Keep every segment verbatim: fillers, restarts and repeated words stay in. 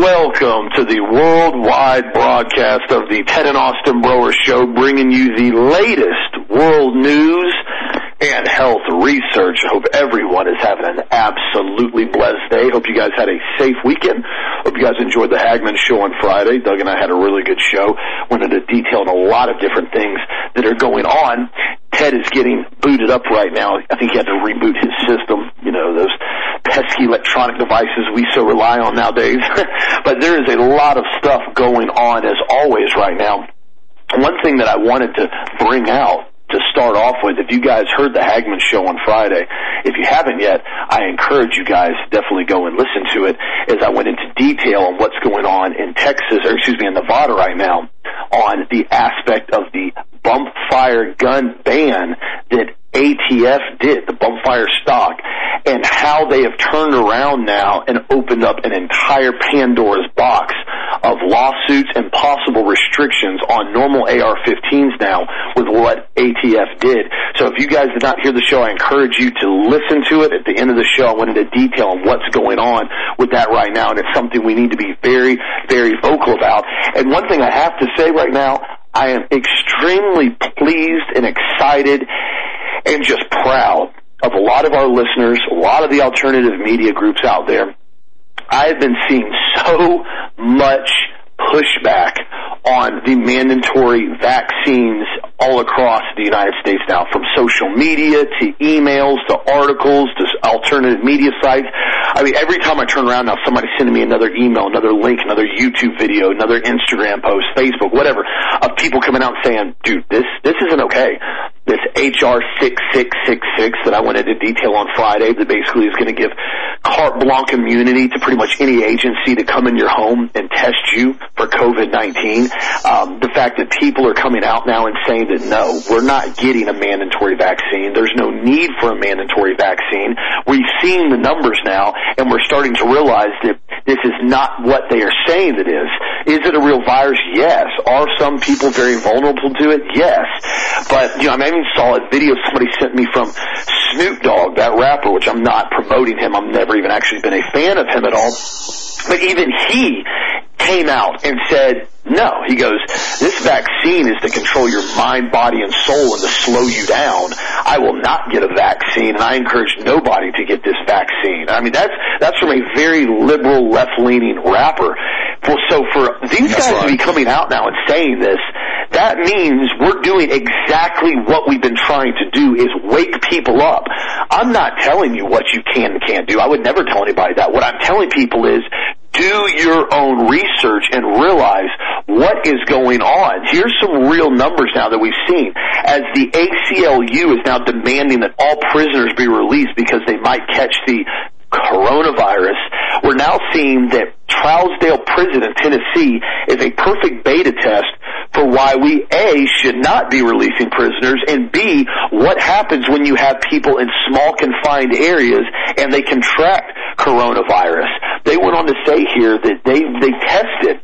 Welcome to the worldwide broadcast of the Ted and Austin Broer Show, bringing you the latest world news and health research. I hope everyone is having an absolutely blessed day. Hope you guys had a safe weekend. Hope you guys enjoyed the Hagmann Show on Friday. Doug and I had a really good show. Went into detail on a lot of different things that are going on. Ted is getting booted up right now. I think he had to reboot his system. You know, those pesky electronic devices we so rely on nowadays. But there is a lot of stuff going on, as always, right now. One thing that I wanted to bring out to start off with, if you guys heard the Hagmann Show on Friday, if you haven't yet, I encourage you guys definitely go and listen to it, as I went into detail on what's going on in Texas, or excuse me, in Nevada right now, on the aspect of the bump fire gun ban that A T F did, the bump fire stock, and how they have turned around now and opened up an entire Pandora's box of lawsuits and possible restrictions on normal A R fifteens now with what A T F did. So if you guys did not hear the show, I encourage you to listen to it. At the end of the show, I went into detail on what's going on with that right now, and it's something we need to be very, very vocal about. And one thing I have to say right now, I am extremely pleased and excited and just proud of a lot of our listeners, a lot of the alternative media groups out there. I've been seeing so much pushback on the mandatory vaccines all across the United States now, from social media to emails to articles to alternative media sites. I mean, every time I turn around now, somebody's sending me another email, another link, another YouTube video, another Instagram post, Facebook, whatever, of people coming out saying, dude, this, this isn't okay. This H R six six six six that I went into detail on Friday, that basically is going to give carte blanche immunity to pretty much any agency to come in your home and test you for COVID nineteen. Um, the fact that people are coming out now and saying that, no, we're not getting a mandatory vaccine. There's no need for a mandatory vaccine. We've seen the numbers now, and we're starting to realize that this is not what they are saying it is. Is it a real virus? Yes. Are some people very vulnerable to it? Yes. But, you know, I even saw a video somebody sent me from Snoop Dogg, that rapper, which I'm not promoting him. I've never even actually been a fan of him at all. But even he came out and said, no, he goes, this vaccine is to control your mind, body, and soul and to slow you down. I will not get a vaccine, and I encourage nobody to get this vaccine. I mean, that's that's from a very liberal, left-leaning rapper. So for these that's guys right. to be coming out now and saying this, that means we're doing exactly what we've been trying to do, is wake people up. I'm not telling you what you can and can't do. I would never tell anybody that. What I'm telling people is, do your own research and realize what is going on. Here's some real numbers now that we've seen. As the A C L U is now demanding that all prisoners be released because they might catch the coronavirus, we're now seeing that Trousdale Prison in Tennessee is a perfect beta test for why we, A, should not be releasing prisoners, and B, what happens when you have people in small confined areas and they contract coronavirus. They went on to say here that they, they tested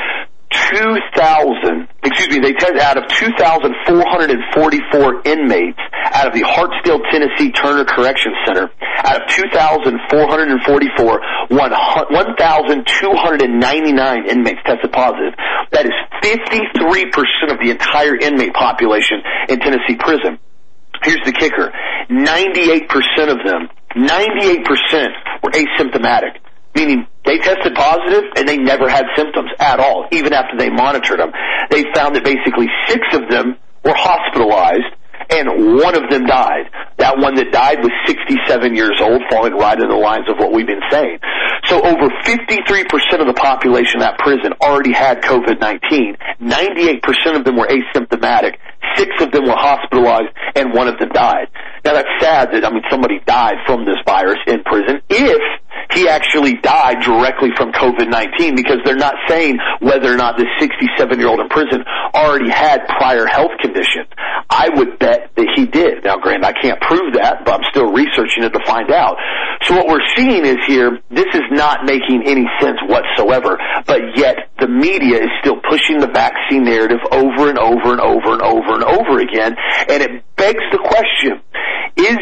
two thousand, excuse me, they tested out of two thousand four hundred forty-four inmates out of the Hartsdale, Tennessee Turner Correction Center. Out of two thousand four hundred forty-four, one thousand two hundred ninety-nine inmates tested positive. That is fifty-three percent of the entire inmate population in Tennessee prison. Here's the kicker. ninety-eight percent of them, ninety-eight percent were asymptomatic, meaning they tested positive and they never had symptoms at all, even after they monitored them. They found that basically six of them were hospitalized and one of them died. That one that died was sixty-seven years old, falling right in the lines of what we've been saying. So over fifty-three percent of the population of that prison already had COVID nineteen. ninety-eight percent of them were asymptomatic. Six of them were hospitalized, and one of them died. Now, that's sad that, I mean, somebody died from this virus in prison if he actually died directly from COVID nineteen, because they're not saying whether or not this sixty-seven-year-old in prison already had prior health conditions. I would bet that he did. Now, granted, I can't prove that, but I'm still researching it to find out. So what we're seeing is here, this is not making any sense whatsoever, but yet the media is still pushing the vaccine narrative over and over and over and over and over again, and it begs the question, is this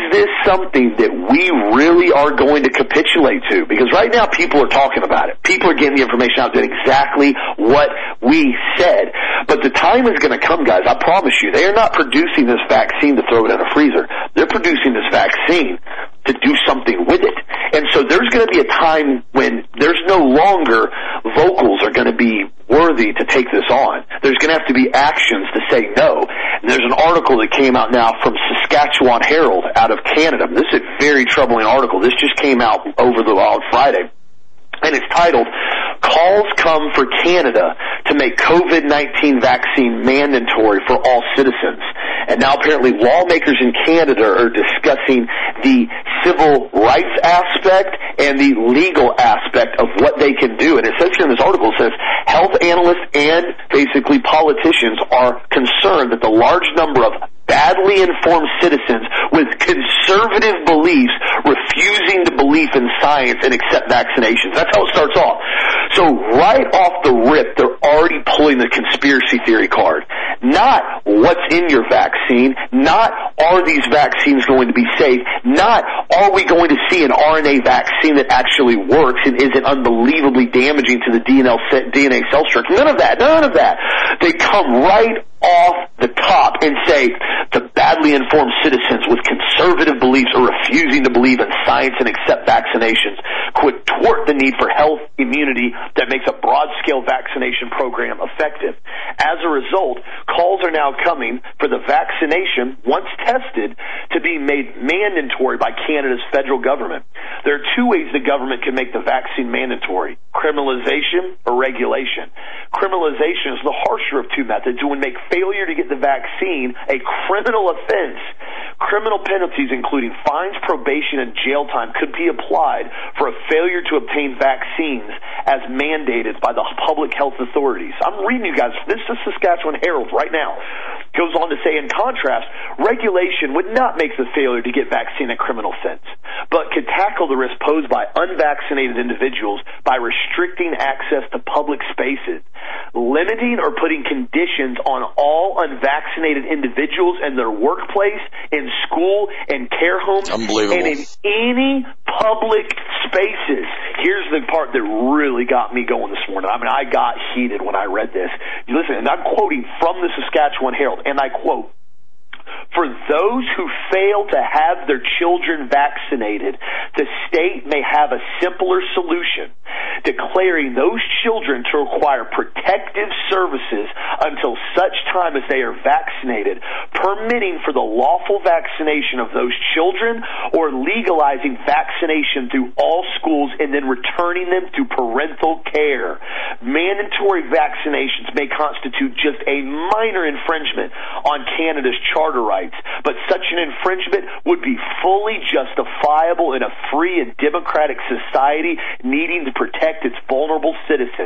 something that we really are going to capitulate to? Because right now people are talking about it. People are getting the information out, doing exactly what we said. But the time is going to come, guys, I promise you. They are not producing this vaccine to throw it in a freezer. They're producing this vaccine to do something with it. And so there's going to be a time when there's no longer vocals are going to be worthy to take this on. There's going to have to be actions to say no. And there's an article that came out now from Saskatchewan Herald out of Canada. This is a very troubling article. This just came out over the on Friday. And it's titled, Calls Come for Canada to Make COVID nineteen Vaccine Mandatory for All Citizens. And now apparently lawmakers in Canada are discussing the civil rights aspect and the legal aspect of what they can do. And essentially in this article it says, health analysts and basically politicians are concerned that the large number of badly informed citizens with conservative beliefs refusing to believe in science and accept vaccinations. That's how it starts off. So right off the rip, they're already pulling the conspiracy theory card. Not what's in your vaccine, not are these vaccines going to be safe, not are we going to see an R N A vaccine that actually works and isn't unbelievably damaging to the D N A cell structure. None of that, none of that. They come right off the top and say the badly informed citizens with conservative beliefs are refusing to believe in science and accept vaccinations could thwart the need for health immunity that makes a broad-scale vaccination program effective. As a result, calls are now coming for the vaccination, once tested, to be made mandatory by Canada's federal government. There are two ways the government can make the vaccine mandatory: criminalization or regulation. Criminalization is the harsher of two methods and would make failure to get the vaccine a criminal offense. Criminal penalties, including fines, probation, and jail time, could be applied for a failure to obtain vaccines as mandated by the public health authorities. I'm reading you guys. This is Saskatchewan Herald right now. Goes on to say, in contrast, regulation would not make the failure to get vaccine a criminal offense, but could tackle the risk posed by unvaccinated individuals by restricting access to public spaces, limiting or putting conditions on all unvaccinated individuals in their workplace, in school, and care homes, and in any public spaces. Here's the part that really got me going this morning. I mean, I got heated when I read this. You listen, and I'm quoting from the Saskatchewan Herald, and I quote, "For those who fail to have their children vaccinated, the state may have a simpler solution, declaring those children to require protective services until such time as they are vaccinated, permitting for the lawful vaccination of those children, or legalizing vaccination through all schools and then returning them to parental care. Mandatory vaccinations may constitute just a minor infringement on Canada's charter rights, but such an infringement would be fully justifiable in a free and democratic society needing to protect its vulnerable citizens."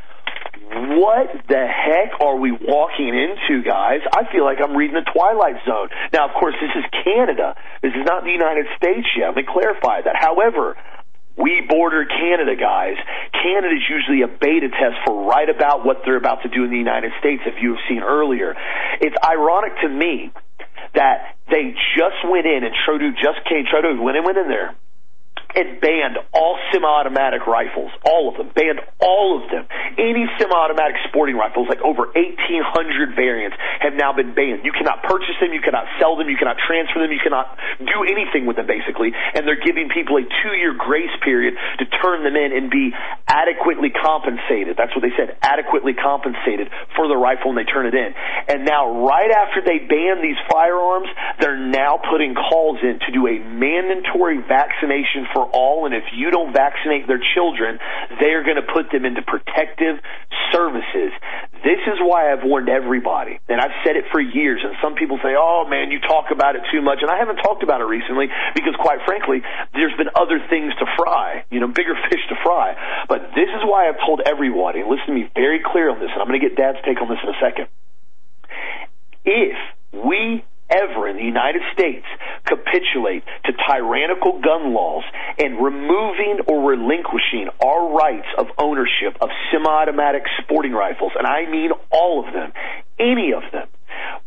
What the heck are we walking into, guys? I feel like I'm reading the Twilight Zone. Now, of course, this is Canada. This is not the United States yet. Let me clarify that. However, we border Canada, guys. Canada is usually a beta test for right about what they're about to do in the United States, if you have seen earlier. It's ironic to me that they just went in, and Trudeau just came, Trudeau went in, went in there, and banned all semi-automatic rifles, all of them, banned all of them. Any semi-automatic sporting rifles, like over eighteen hundred variants, have now been banned. You cannot purchase them, you cannot sell them, you cannot transfer them, you cannot do anything with them, basically. And they're giving people a two-year grace period to turn them in and be adequately compensated. That's what they said, adequately compensated for the rifle when they turn it in. And now, right after they ban these firearms, they're now putting calls in to do a mandatory vaccination for all, and if you don't vaccinate their children, they are going to put them into protective services. This is why I've warned everybody, and I've said it for years, and some people say, oh man, you talk about it too much, and I haven't talked about it recently because, quite frankly, there's been other things to fry, you know, bigger fish to fry. But this is why I've told everybody, and listen to me very clear on this, and I'm going to get Dad's take on this in a second. If we ever in the United States capitulate to tyrannical gun laws and removing or relinquishing our rights of ownership of semi-automatic sporting rifles, and I mean all of them, any of them,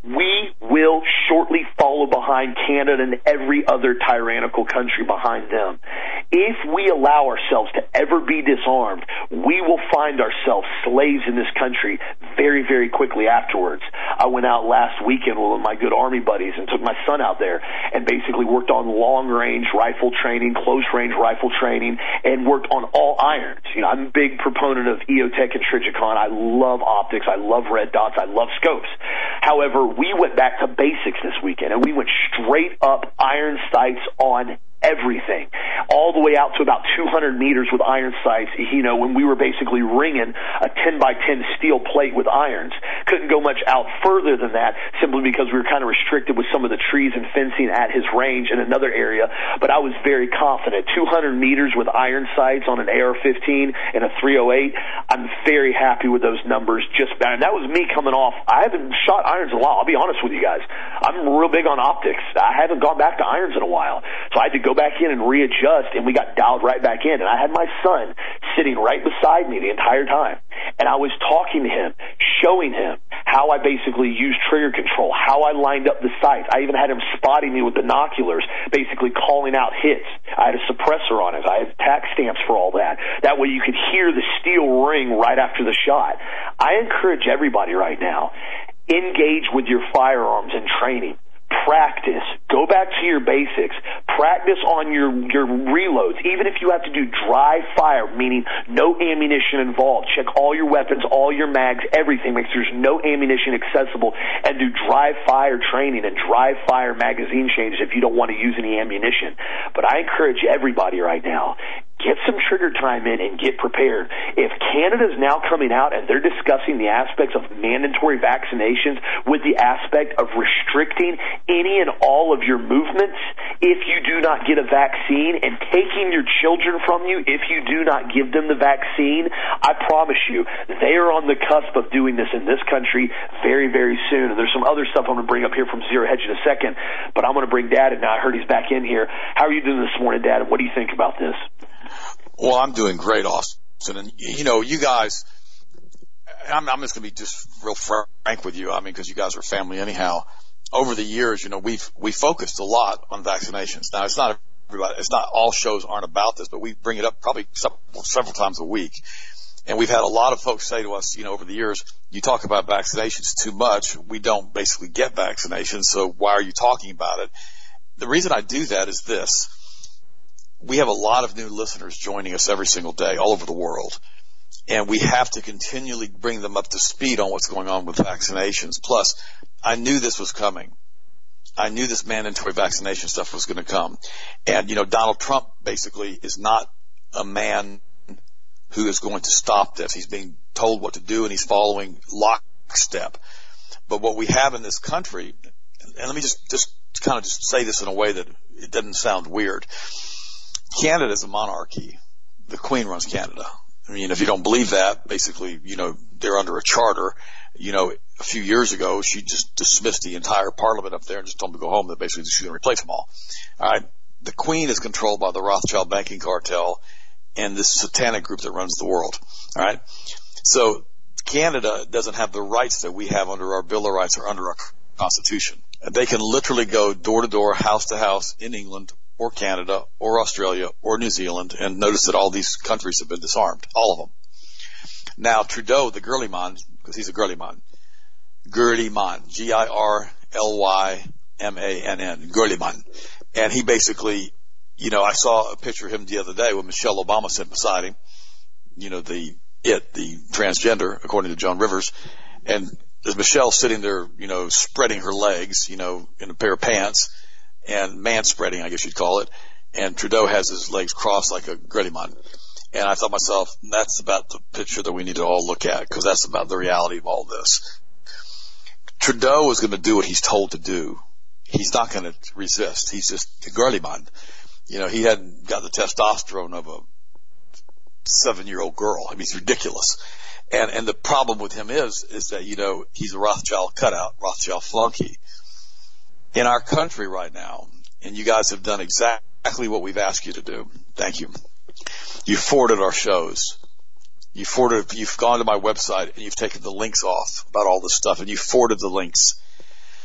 we will shortly follow behind Canada and every other tyrannical country behind them. If we allow ourselves to ever be disarmed, we will find ourselves slaves in this country very, very quickly afterwards. I went out last weekend with my good Army buddies and took my son out there and basically worked on long-range rifle training, close-range rifle training, and worked on all irons. You know, I'm a big proponent of E O Tech and Trijicon. I love optics. I love red dots. I love scopes. However, we went back to basics this weekend, and we went straight up iron sights on everything, all the way out to about two hundred meters with iron sights, you know, when we were basically ringing a ten by ten steel plate with irons. Couldn't go much out further than that simply because we were kind of restricted with some of the trees and fencing at his range in another area, but I was very confident. two hundred meters with iron sights on an A R fifteen and a three oh eight, I'm very happy with those numbers. Just and that was me coming off. I haven't shot irons in a while, I'll be honest with you guys. I'm real big on optics. I haven't gone back to irons in a while, so I had to go back in and readjust, and we got dialed right back in. And I had my son sitting right beside me the entire time, and I was talking to him, showing him how I basically used trigger control, how I lined up the sights. I even had him spotting me with binoculars, basically calling out hits. I had a suppressor on it. I had tack stamps for all that. That way you could hear the steel ring right after the shot. I encourage everybody right now, engage with your firearms and training. Practice. Go back to your basics. Practice on your, your reloads. Even if you have to do dry fire, meaning no ammunition involved. Check all your weapons, all your mags, everything. Make sure there's no ammunition accessible. And do dry fire training and dry fire magazine changes if you don't want to use any ammunition. But I encourage everybody right now, get some trigger time in and get prepared. If Canada's now coming out and they're discussing the aspects of mandatory vaccinations with the aspect of restricting any and all of your movements if you do not get a vaccine, and taking your children from you if you do not give them the vaccine, I promise you they are on the cusp of doing this in this country very, very soon. And there's some other stuff I'm going to bring up here from Zero Hedge in a second, but I'm going to bring Dad in now. I heard he's back in here. How are you doing this morning, Dad, and what do you think about this? Well, I'm doing great, Austin. And, you know, you guys, I'm, I'm just going to be just real frank with you. I mean, because you guys are family anyhow. Over the years, you know, we've, we focused a lot on vaccinations. Now, it's not everybody, it's not all shows aren't about this, but we bring it up probably several, several times a week. And we've had a lot of folks say to us, you know, over the years, you talk about vaccinations too much. We don't basically get vaccinations, so why are you talking about it? The reason I do that is this. We have a lot of new listeners joining us every single day all over the world, and we have to continually bring them up to speed on what's going on with vaccinations. Plus, I knew this was coming. I knew this mandatory vaccination stuff was going to come. And, you know, Donald Trump basically is not a man who is going to stop this. He's being told what to do, and he's following lockstep. But what we have in this country, and let me just, just kind of just say this in a way that it doesn't sound weird. Canada is a monarchy. The Queen runs Canada. I mean, if you don't believe that, basically, you know, they're under a charter. You know, a few years ago, she just dismissed the entire parliament up there and just told them to go home. That basically she's going to replace them all. All right. The Queen is controlled by the Rothschild banking cartel and this satanic group that runs the world. All right. So Canada doesn't have the rights that we have under our Bill of Rights or under our Constitution. They can literally go door to door, house to house in England or Canada or Australia or New Zealand, and notice that all these countries have been disarmed, all of them. Now, Trudeau, the Girlyman, because he's a Girlyman, Girlyman, G I R L Y M A N N, Girlyman, and he basically, you know, I saw a picture of him the other day with Michelle Obama sitting beside him, you know, the, it, the transgender, according to Joan Rivers, and there's Michelle sitting there, you know, spreading her legs, you know, in a pair of pants, and man-spreading, I guess you'd call it, and Trudeau has his legs crossed like a Girlyman. And I thought to myself, that's about the picture that we need to all look at, because that's about the reality of all this. Trudeau is going to do what he's told to do. He's not going to resist. He's just a Girlyman. You know, he hadn't got the testosterone of a seven-year-old girl. I mean, it's ridiculous. And, and the problem with him is, is that, you know, he's a Rothschild cutout, Rothschild flunky. In our country right now, and you guys have done exactly what we've asked you to do. Thank you. You've forwarded our shows. You've forwarded, you've gone to my website and you've taken the links off about all this stuff, and you've forwarded the links.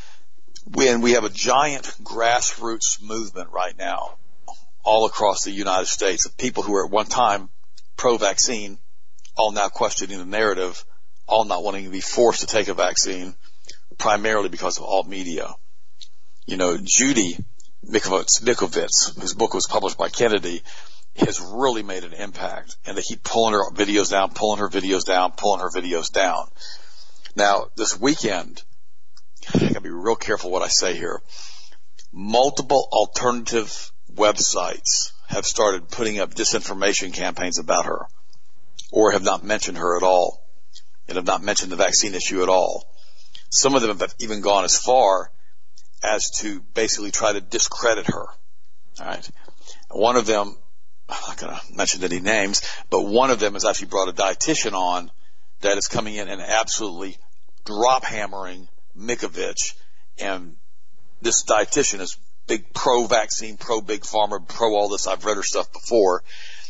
when we have a giant grassroots movement right now all across the United States of people who were at one time pro-vaccine, all now questioning the narrative, all not wanting to be forced to take a vaccine, primarily because of alt media. You know, Judy Mikovits, Mikovits, whose book was published by Kennedy, has really made an impact, and they keep pulling her videos down, pulling her videos down, pulling her videos down. Now, this weekend, I gotta be real careful what I say here. Multiple alternative websites have started putting up disinformation campaigns about her, or have not mentioned her at all, and have not mentioned the vaccine issue at all. Some of them have even gone as far as to basically try to discredit her. All right. One of them, I'm not going to mention any names, but one of them has actually brought a dietitian on that is coming in and absolutely drop hammering Mikovits, and this dietitian is big pro-vaccine, pro-big pharma, pro all this. I've read her stuff before.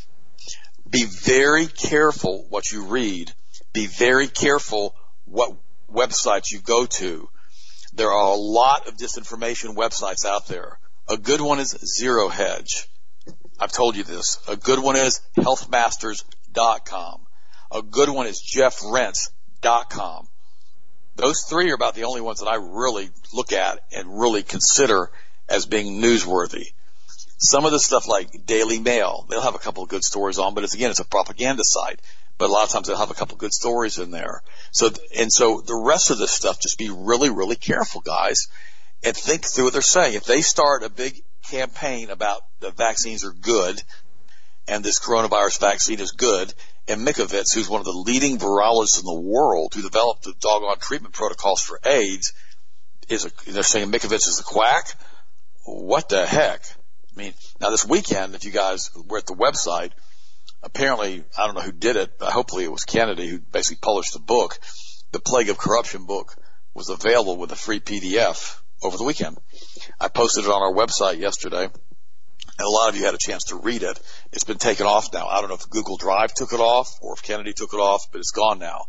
Be very careful what you read. Be very careful what websites you go to. There are a lot of disinformation websites out there. A good one is Zero Hedge. I've told you this. A good one is health masters dot com. A good one is jeff rense dot com. Those three are about the only ones that I really look at and really consider as being newsworthy. Some of the stuff like Daily Mail, they'll have a couple of good stories on, but it's, again, it's a propaganda site. But a lot of times they'll have a couple of good stories in there. So, and so the rest of this stuff, just be really, really careful, guys, and think through what they're saying. If they start a big campaign about the vaccines are good and this coronavirus vaccine is good, and Mikovits, who's one of the leading virologists in the world who developed the doggone treatment protocols for AIDS, is a, they're saying Mikovits is a quack. What the heck? I mean, now this weekend, if you guys were at the website, apparently, I don't know who did it, but hopefully it was Kennedy who basically published the book. The Plague of Corruption book was available with a free P D F over the weekend. I posted it on our website yesterday, and a lot of you had a chance to read it. It's been taken off now. I don't know if Google Drive took it off or if Kennedy took it off, but it's gone now.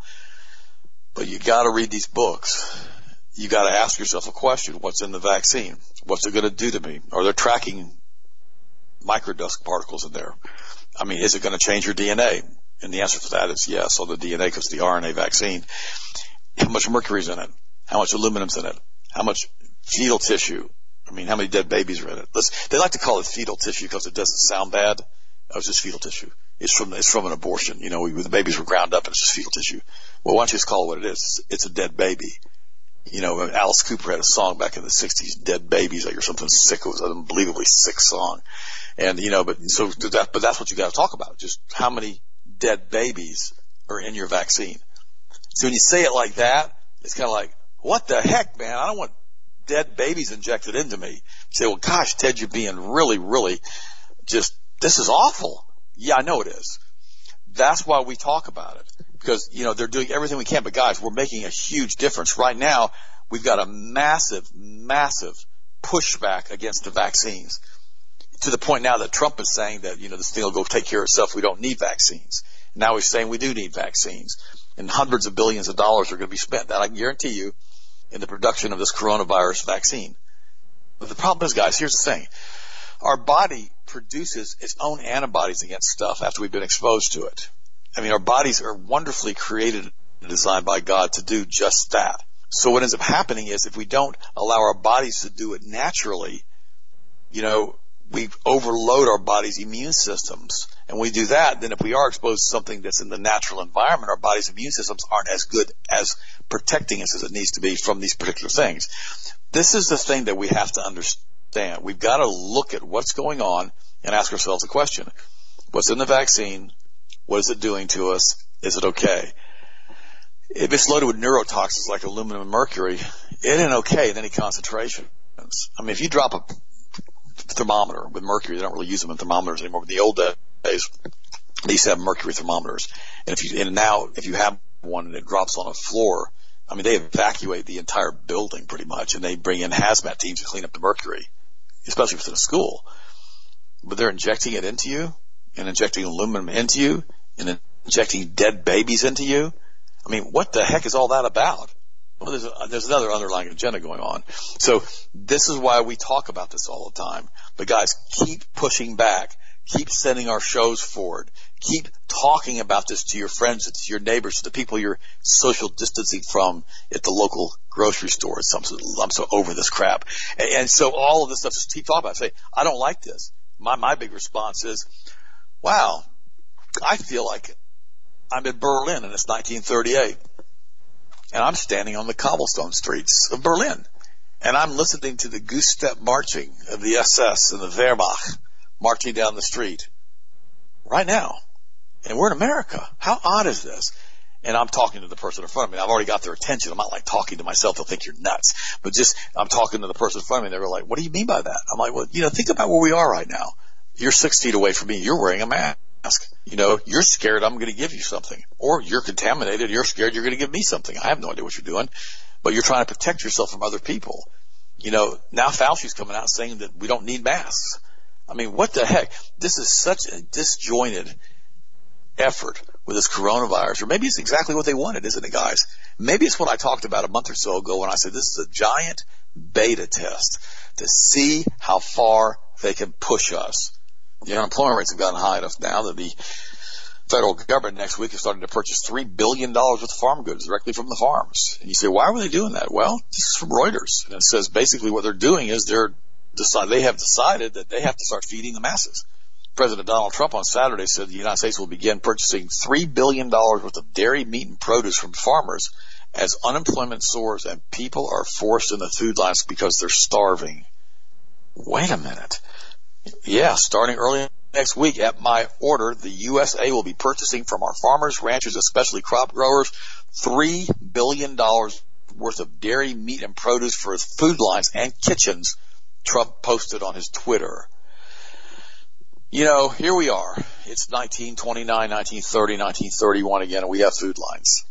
But you got to read these books. You got to ask yourself a question. What's in the vaccine? What's it going to do to me? Are they tracking microdust particles in there? I mean, is it going to change your D N A? And the answer to that is yes, on the D N A, because the R N A vaccine. How much mercury's in it? How much aluminum's in it? How much fetal tissue? I mean, how many dead babies are in it? Let's, they like to call it fetal tissue because it doesn't sound bad. Oh, it's just fetal tissue. It's from, it's from an abortion. You know, the babies were ground up and it's just fetal tissue. Well, why don't you just call it what it is? It's a dead baby. You know, Alice Cooper had a song back in the sixties, Dead Babies, like, or something sick. It was an unbelievably sick song. And, you know, but so that, but that's what you got to talk about. Just how many dead babies are in your vaccine. So when you say it like that, it's kind of like, what the heck, man? I don't want dead babies injected into me. You say, well, gosh, Ted, you're being really, really just, this is awful. Yeah, I know it is. That's why we talk about it. Because, you know, they're doing everything we can. But, guys, we're making a huge difference. Right now, we've got a massive, massive pushback against the vaccines, to the point now that Trump is saying that, you know, this thing will go take care of itself. We don't need vaccines. Now he's saying we do need vaccines. And hundreds of billions of dollars are going to be spent, that I can guarantee you, in the production of this coronavirus vaccine. But the problem is, guys, here's the thing. Our body produces its own antibodies against stuff after we've been exposed to it. I mean, our bodies are wonderfully created and designed by God to do just that. So what ends up happening is if we don't allow our bodies to do it naturally, you know, we overload our body's immune systems. And when we do that, then if we are exposed to something that's in the natural environment, our body's immune systems aren't as good as protecting us as it needs to be from these particular things. This is the thing that we have to understand. We've got to look at what's going on and ask ourselves a question. What's in the vaccine? What is it doing to us? Is it okay? If it's loaded with neurotoxins like aluminum and mercury, it ain't okay at any concentration. I mean, if you drop a thermometer with mercury, they don't really use them in thermometers anymore. But in the old days, they used to have mercury thermometers. And if you, and now, if you have one and it drops on a floor, I mean, they evacuate the entire building pretty much, and they bring in hazmat teams to clean up the mercury, especially if it's in a school. But they're injecting it into you, and injecting aluminum into you, and injecting dead babies into you. I mean, what the heck is all that about? Well, there's, a, there's another underlying agenda going on. So this is why we talk about this all the time. But guys, keep pushing back. Keep sending our shows forward. Keep talking about this to your friends, to your neighbors, to the people you're social distancing from at the local grocery store. I'm so, I'm so over this crap. And, and so all of this stuff, just keep talking about it. Say, I don't like this. My, my big response is, wow, I feel like I'm in Berlin and it's nineteen thirty-eight. And I'm standing on the cobblestone streets of Berlin. And I'm listening to the goose step marching of the S S and the Wehrmacht marching down the street right now. And we're in America. How odd is this? And I'm talking to the person in front of me. I've already got their attention. I'm not like talking to myself. They'll think you're nuts. But just, I'm talking to the person in front of me. And they were like, what do you mean by that? I'm like, well, you know, think about where we are right now. You're six feet away from me. You're wearing a mask. You know, you're scared I'm going to give you something. Or you're contaminated. You're scared you're going to give me something. I have no idea what you're doing. But you're trying to protect yourself from other people. You know, now Fauci's coming out saying that we don't need masks. I mean, what the heck? This is such a disjointed effort with this coronavirus. Or maybe it's exactly what they wanted, isn't it, guys? Maybe it's what I talked about a month or so ago when I said this is a giant beta test to see how far they can push us. The unemployment rates have gotten high enough now that the federal government next week is starting to purchase three billion dollars worth of farm goods directly from the farms. And you say, why were they doing that? Well, this is from Reuters. And it says basically what they're doing is they're decide, they have decided that they have to start feeding the masses. President Donald Trump on Saturday said the United States will begin purchasing three billion dollars worth of dairy, meat, and produce from farmers as unemployment soars and people are forced in the food lines because they're starving. Wait a minute. Yeah, starting early next week at my order, the U S A will be purchasing from our farmers, ranchers, especially crop growers, three billion dollars worth of dairy, meat, and produce for food lines and kitchens, Trump posted on his Twitter. You know, here we are. It's nineteen twenty-nine, nineteen thirty, nineteen thirty-one again, and we have food lines.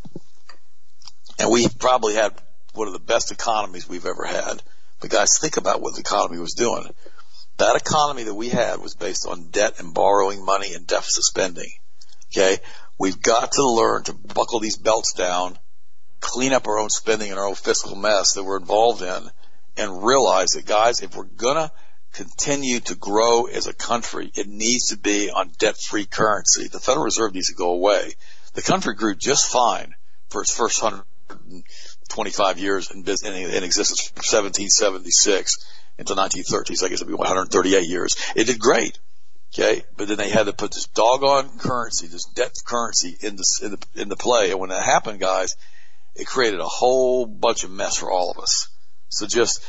And we probably had one of the best economies we've ever had. But guys, think about what the economy was doing. That economy that we had was based on debt and borrowing money and deficit spending. Okay? We've got to learn to buckle these belts down, clean up our own spending and our own fiscal mess that we're involved in, and realize that, guys, if we're going to continue to grow as a country, it needs to be on debt-free currency. The Federal Reserve needs to go away. The country grew just fine for its first one hundred twenty-five years in, in, in existence from seventeen seventy-six until nineteen thirty, so I guess it'd be one hundred thirty-eight years. It did great, okay? But then they had to put this doggone currency, this debt currency in the, in the, in the play. And when that happened, guys, it created a whole bunch of mess for all of us. So just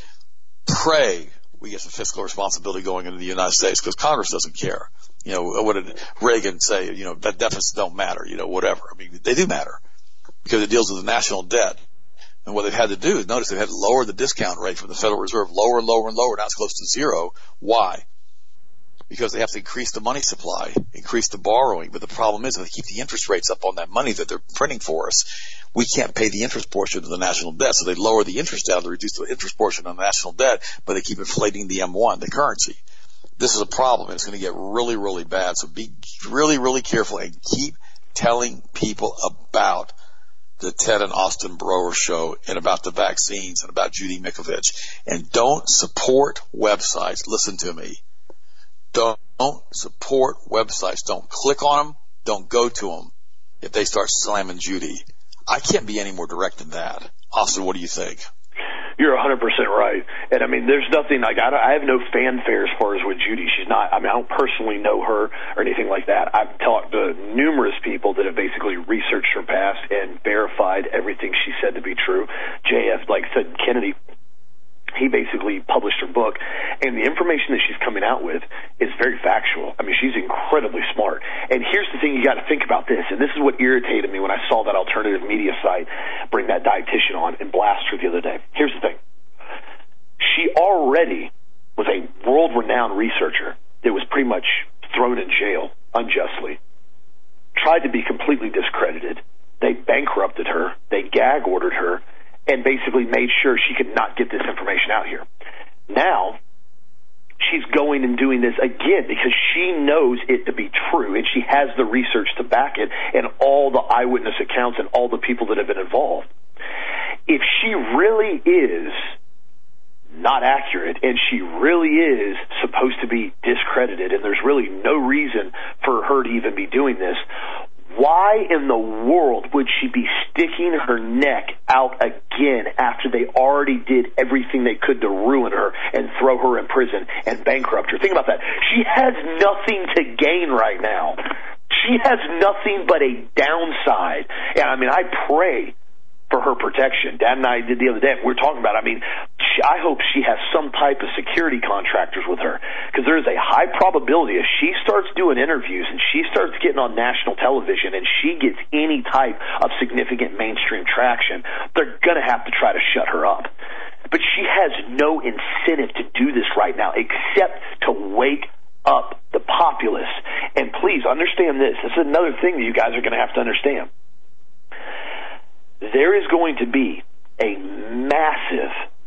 pray we get some fiscal responsibility going into the United States, because Congress doesn't care. You know, what did Reagan say? You know, that deficits don't matter, you know, whatever. I mean, they do matter because it deals with the national debt. And what they've had to do is, notice they've had to lower the discount rate from the Federal Reserve, lower and lower and lower. Now it's close to zero. Why? Because they have to increase the money supply, increase the borrowing. But the problem is, if they keep the interest rates up on that money that they're printing for us, we can't pay the interest portion of the national debt. So they lower the interest down to reduce the interest portion of the national debt, but they keep inflating the M one, the currency. This is a problem, and it's going to get really, really bad. So be really, really careful and keep telling people about the Ted and Austin Broer show and about the vaccines and about Judy Mikovits. And don't support websites. Listen to me. Don't support websites. Don't click on them. Don't go to them if they start slamming Judy. I can't be any more direct than that. Austin, what do you think? You're one hundred percent right. And, I mean, there's nothing, like, I, I have no fanfare as far as with Judy. She's not, I mean, I don't personally know her or anything like that. I've talked to numerous people that have basically researched her past and verified everything she said to be true. J F, like said, Kennedy, he basically published her book, and the information that she's coming out with is very factual. I mean, she's incredibly smart. And here's the thing, you got to think about this, and this is what irritated me when I saw that alternative media site bring that dietitian on and blast her the other day. Here's the thing. She already was a world-renowned researcher that was pretty much thrown in jail unjustly, tried to be completely discredited. They bankrupted her. They gag ordered her, and basically made sure she could not get this information out here. Now, she's going and doing this again because she knows it to be true, and she has the research to back it and all the eyewitness accounts and all the people that have been involved. if she really is not accurate and she really is supposed to be discredited and there's really no reason for her to even be doing this, why in the world would she be sticking her neck out again after they already did everything they could to ruin her and throw her in prison and bankrupt her? Think about that. She has nothing to gain right now. She has nothing but a downside. And I mean, I pray for her protection. Dad and I did the other day. We were talking about, I mean, she, I hope she has some type of security contractors with her, because there is a high probability if she starts doing interviews and she starts getting on national television and she gets any type of significant mainstream traction, they're going to have to try to shut her up. But she has no incentive to do this right now except to wake up the populace. And please understand this. This is another thing that you guys are going to have to understand. There is going to be a massive,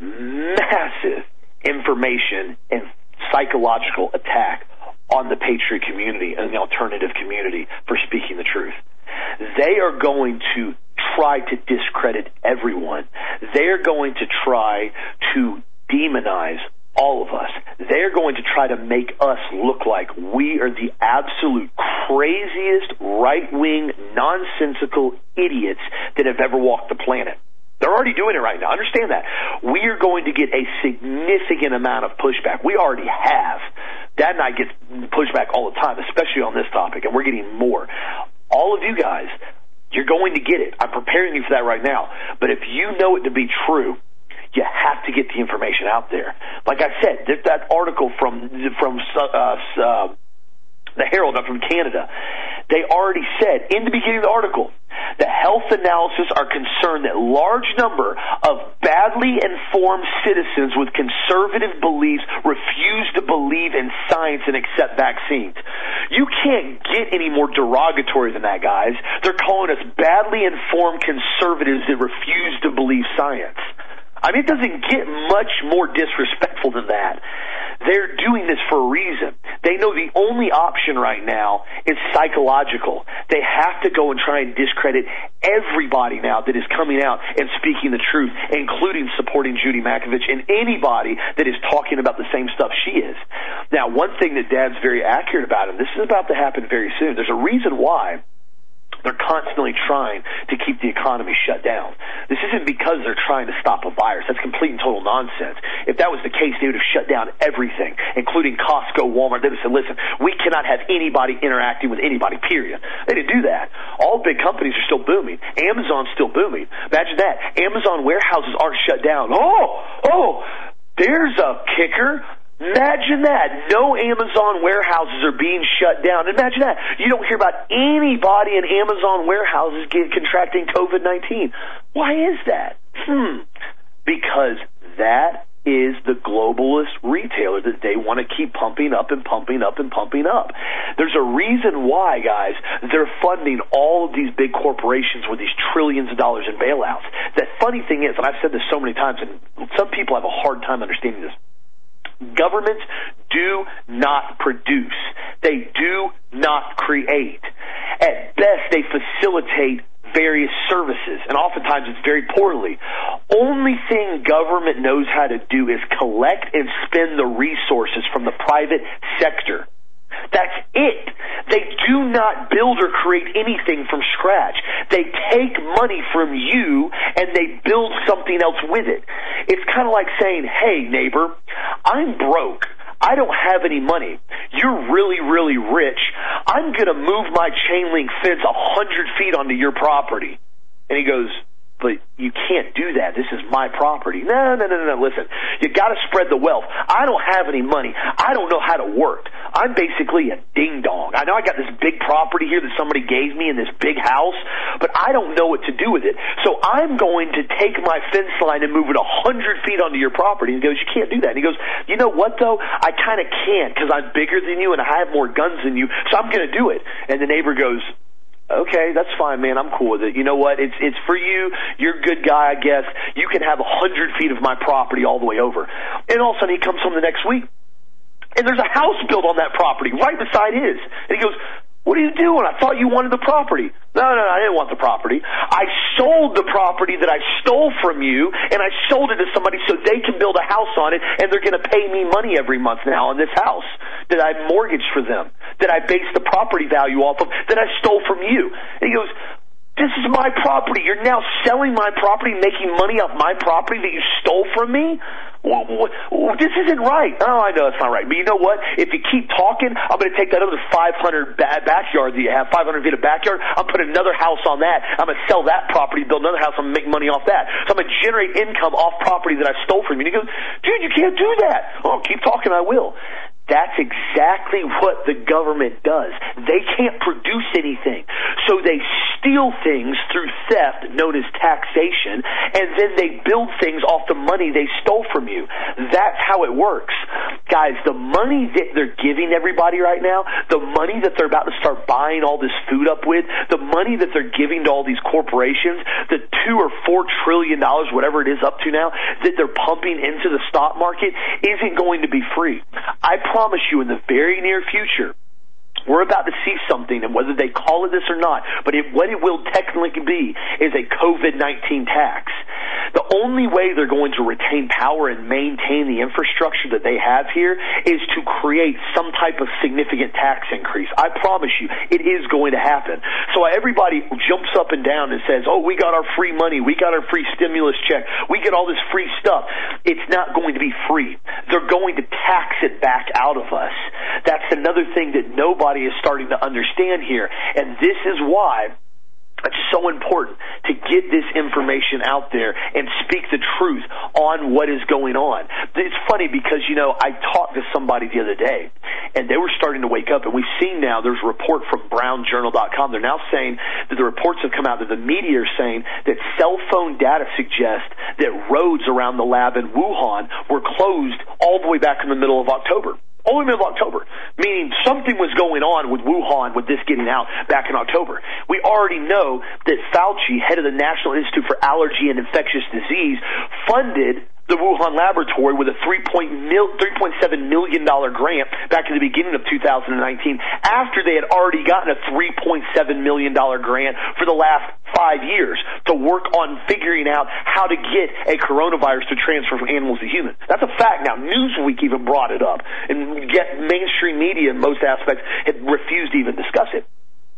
massive information and psychological attack on the patriot community and the alternative community for speaking the truth. They are going to try to discredit everyone. They are going to try to demonize all of us. They're going to try to make us look like we are the absolute craziest, right-wing, nonsensical idiots that have ever walked the planet. They're already doing it right now. Understand that. We are going to get a significant amount of pushback. We already have. Dad and I get pushback all the time, especially on this topic, and we're getting more. All of you guys, you're going to get it. I'm preparing you for that right now. But if you know it to be true, you have to get the information out there. Like I said, that, that article from from uh, uh, the Herald, from Canada, they already said in the beginning of the article, the health analysis are concerned that large number of badly informed citizens with conservative beliefs refuse to believe in science and accept vaccines. You can't get any more derogatory than that, guys. They're calling us badly informed conservatives that refuse to believe science. I mean, it doesn't get much more disrespectful than that. They're doing this for a reason. They know the only option right now is psychological. They have to go and try and discredit everybody now that is coming out and speaking the truth, including supporting Judy Mikovits and anybody that is talking about the same stuff she is. Now, one thing that Dad's very accurate about, and this is about to happen very soon, there's a reason why they're constantly trying to keep the economy shut down. This isn't because they're trying to stop a virus. That's complete and total nonsense. If that was the case, they would have shut down everything, including Costco, Walmart. They would have said, listen, we cannot have anybody interacting with anybody, period. They didn't do that. All big companies are still booming. Amazon's still booming. Imagine that. Amazon warehouses aren't shut down. Oh, oh, there's a kicker. Imagine that. No Amazon warehouses are being shut down. Imagine that. You don't hear about anybody in Amazon warehouses get, contracting COVID nineteen. Why is that? Hmm. Because that is the globalist retailer that they want to keep pumping up and pumping up and pumping up. There's a reason why, guys, they're funding all of these big corporations with these trillions of dollars in bailouts. The funny thing is, and I've said this so many times, and some people have a hard time understanding this, governments do not produce. They do not create. At best, they facilitate various services, and oftentimes it's very poorly. Only thing government knows how to do is collect and spend the resources from the private sector. That's it. They do not build or create anything from scratch. They take money from you and they build something else with it. It's kind of like saying, hey, neighbor, I'm broke. I don't have any money. You're really, really rich. I'm going to move my chain link fence a hundred feet onto your property. And he goes, but you can't do that. This is my property. No, no, no, no, no. Listen, you got to spread the wealth. I don't have any money. I don't know how to work. I'm basically a ding-dong. I know I got this big property here that somebody gave me in this big house, but I don't know what to do with it. So I'm going to take my fence line and move it a hundred feet onto your property. And he goes, you can't do that. And he goes, you know what, though? I kind of can't because I'm bigger than you and I have more guns than you, so I'm going to do it. And the neighbor goes, okay, that's fine, man. I'm cool with it. You know what? It's it's for you. You're a good guy, I guess. You can have a hundred feet of my property all the way over. And all of a sudden he comes home the next week, and there's a house built on that property right beside his. And he goes, What are you doing? I thought you wanted the property. No, no, no, I didn't want the property. I sold the property that I stole from you, and I sold it to somebody so they can build a house on it, and they're going to pay me money every month now on this house that I mortgaged for them, that I based the property value off of, that I stole from you. And he goes, this is my property. You're now selling my property, making money off my property that you stole from me? Well, well, well, this isn't right. Oh, I know it's not right. But you know what? If you keep talking, I'm going to take that other five hundred ba- backyard that you have, five hundred feet of backyard. I'll put another house on that. I'm going to sell that property, build another house, I'm going to make money off that. So I'm going to generate income off property that I stole from you. And he goes, dude, you can't do that. Oh, keep talking, I will. That's exactly what the government does. They can't produce anything. So they steal things through theft, known as taxation, and then they build things off the money they stole from you. That's how it works. Guys, the money that they're giving everybody right now, the money that they're about to start buying all this food up with, the money that they're giving to all these corporations, the two or four trillion dollars, whatever it is up to now, that they're pumping into the stock market isn't going to be free. I promise you, in the very near future, we're about to see something, and whether they call it this or not, but it, what it will technically be is a COVID nineteen tax. The only way they're going to retain power and maintain the infrastructure that they have here is to create some type of significant tax increase. I promise you, it is going to happen. So everybody jumps up and down and says, oh, we got our free money, we got our free stimulus check, we get all this free stuff. It's not going to be free. They're going to tax it back out of us. That's another thing that nobody is starting to understand here, and this is why it's so important to get this information out there and speak the truth on what is going on. It's funny because, you know, I talked to somebody the other day, and they were starting to wake up, and we've seen now there's a report from brown journal dot com. They're now saying that the reports have come out that the media are saying that cell phone data suggests that roads around the lab in Wuhan were closed all the way back in the middle of October. Only middle of October, meaning something was going on with Wuhan with this getting out back in October. We already know that Fauci, head of the National Institute for Allergy and Infectious Disease, funded the Wuhan laboratory with a three point seven million dollars grant back in the beginning of two thousand nineteen after they had already gotten a three point seven million dollars grant for the last five years to work on figuring out how to get a coronavirus to transfer from animals to humans. That's a fact now. Newsweek even brought it up, and yet mainstream media in most aspects had refused to even discuss it.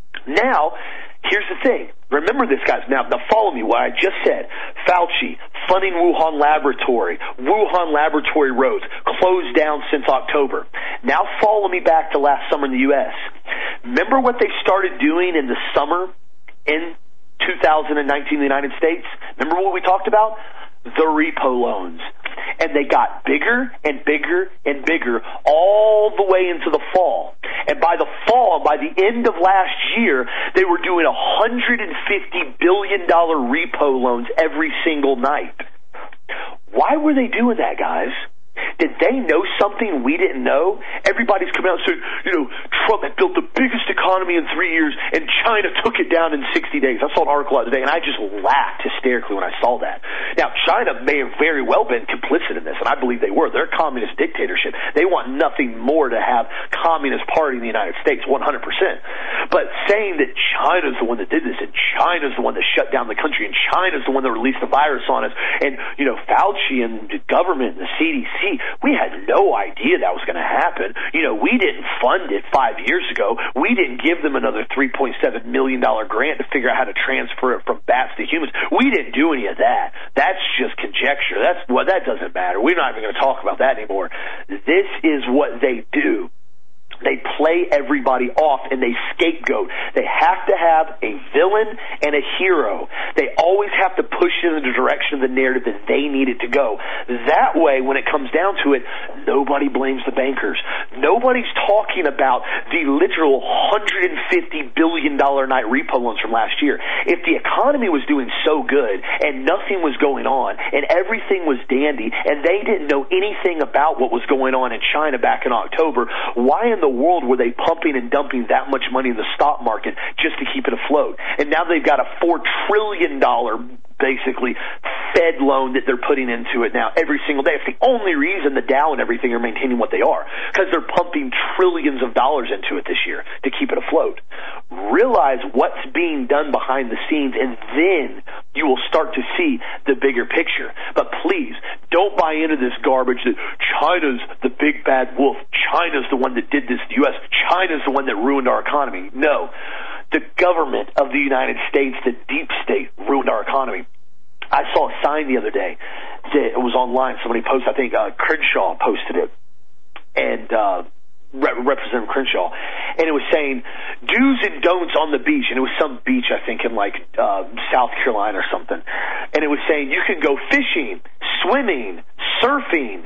Now, here's the thing. Remember this, guys. Now, now follow me. What I just said. Fauci, funding Wuhan laboratory. Wuhan laboratory roads closed down since October. Now follow me back to last summer in the U S. Remember what they started doing in the summer in two thousand nineteen in the United States? Remember what we talked about? The repo loans. And they got bigger and bigger and bigger all the way into the fall. And by the fall, by the end of last year, they were doing one hundred fifty billion dollars repo loans every single night. Why were they doing that, guys? Did they know something we didn't know? Everybody's coming out and saying, you know, Trump had built the biggest economy in three years and China took it down in sixty days. I saw an article out today and I just laughed hysterically when I saw that. Now, China may have very well been complicit in this, and I believe they were. They're a communist dictatorship. They want nothing more to have Communist Party in the United States, one hundred percent. But saying that China's the one that did this and China's the one that shut down the country and China's the one that released the virus on us and, you know, Fauci and the government and the C D C, we had no idea that was going to happen. You know, we didn't fund it five years ago. We didn't give them another three point seven million dollars grant to figure out how to transfer it from bats to humans. We didn't do any of that. That's just conjecture. That's well, that doesn't matter. We're not even going to talk about that anymore. This is what they do. They play everybody off and they scapegoat. They have to have a villain and a hero. They always have to push it in the direction of the narrative that they need it to go. That way, when it comes down to it, nobody blames the bankers. Nobody's talking about the literal one hundred fifty billion dollars a night repo loans from last year. If the economy was doing so good and nothing was going on and everything was dandy and they didn't know anything about what was going on in China back in October, why in the world were they pumping and dumping that much money in the stock market just to keep it afloat? And now they've got a four trillion dollars basically Fed loan that they're putting into it now every single day. It's the only reason the Dow and everything are maintaining what they are, because they're pumping trillions of dollars into it this year to keep it afloat. Realize what's being done behind the scenes, and then you will start to see the bigger picture. But please, don't buy into this garbage that China's the big bad wolf. China's the one that did this to the U S. China's the one that ruined our economy. No. The government of the United States, the deep state, ruined our economy. I saw a sign the other day that it was online. Somebody posted, I think uh, Crenshaw posted it, and uh, Rep- Representative Crenshaw, and it was saying do's and don'ts on the beach, and it was some beach, I think, in like uh, South Carolina or something, and it was saying you can go fishing, swimming, surfing,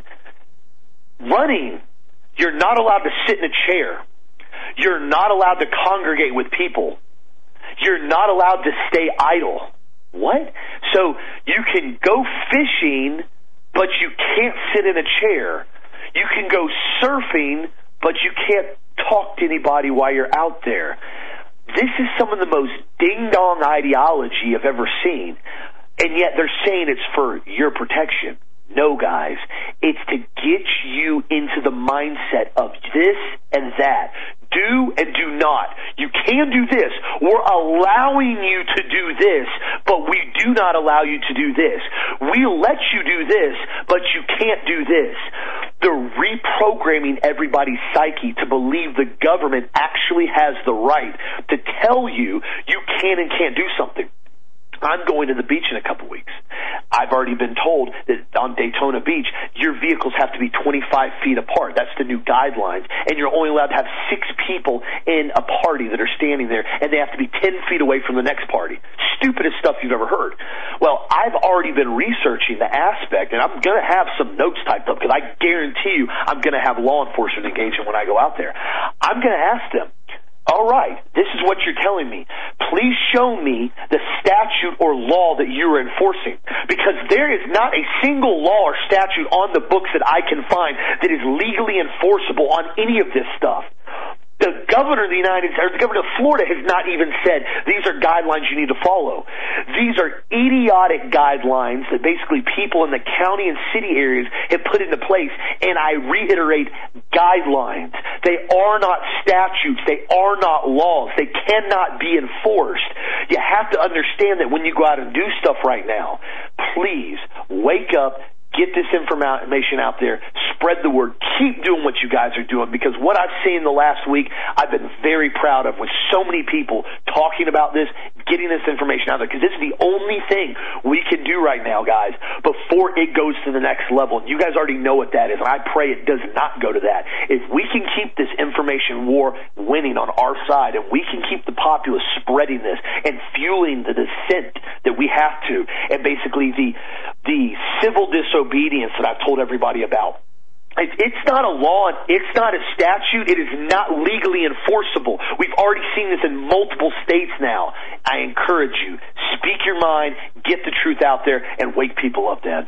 running. You're not allowed to sit in a chair. You're not allowed to congregate with people. You're not allowed to stay idle. What? So you can go fishing, but you can't sit in a chair. You can go surfing, but you can't talk to anybody while you're out there. This is some of the most ding-dong ideology I've ever seen, and yet they're saying it's for your protection. No, guys, it's to get you into the mindset of this and that. Do and do not. You can do this. We're allowing you to do this, but we do not allow you to do this. We let you do this, but you can't do this. They're reprogramming everybody's psyche to believe the government actually has the right to tell you you can and can't do something. I'm going to the beach in a couple weeks. I've already been told that on Daytona Beach, your vehicles have to be twenty-five feet apart. That's the new guidelines. And you're only allowed to have six people in a party that are standing there, and they have to be ten feet away from the next party. Stupidest stuff you've ever heard. Well, I've already been researching the aspect, and I'm going to have some notes typed up, because I guarantee you I'm going to have law enforcement engagement when I go out there. I'm going to ask them, all right, this is what you're telling me. Please show me the statute or law that you're enforcing, because there is not a single law or statute on the books that I can find that is legally enforceable on any of this stuff. The governor of the United States, or the governor of Florida, has not even said these are guidelines you need to follow. These are idiotic guidelines that basically people in the county and city areas have put into place, and I reiterate, guidelines. They are not statutes. They are not laws. They cannot be enforced. You have to understand that when you go out and do stuff right now, please wake up. Get this information out there. Spread the word. Keep doing what you guys are doing, because what I've seen the last week, I've been very proud of, with so many people talking about this, getting this information out there, because this is the only thing we can do right now, guys, before it goes to the next level. And you guys already know what that is, and I pray it does not go to that. If we can keep this information war winning on our side, and we can keep the populace spreading this and fueling the dissent that we have to, and basically the the civil disobedience that I've told everybody about. It's not a law. It's not a statute. It is not legally enforceable. We've already seen this in multiple states now. I encourage you, speak your mind, get the truth out there, and wake people up, Dad.